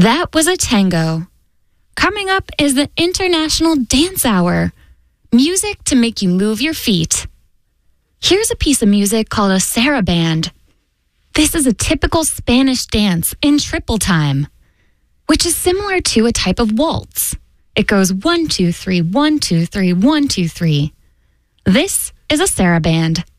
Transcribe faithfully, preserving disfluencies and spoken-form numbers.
That was a tango. Coming up is the International Dance Hour. Music to make you move your feet. Here's a piece of music called a saraband. This is a typical Spanish dance in triple time, which is similar to a type of waltz. It goes one, two, three, one, two, three, one, two, three. This is a saraband.